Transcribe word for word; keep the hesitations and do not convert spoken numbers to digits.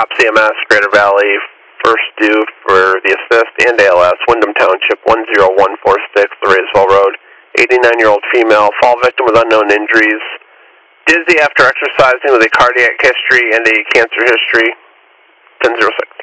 Ops E M S, Greater Valley, first due for the assist and A L S, Wyndham Township, one zero one four six, Laredsville Road, eighty-nine-year-old female, fall victim with unknown injuries, dizzy after exercising with a cardiac history and a cancer history, ten oh six.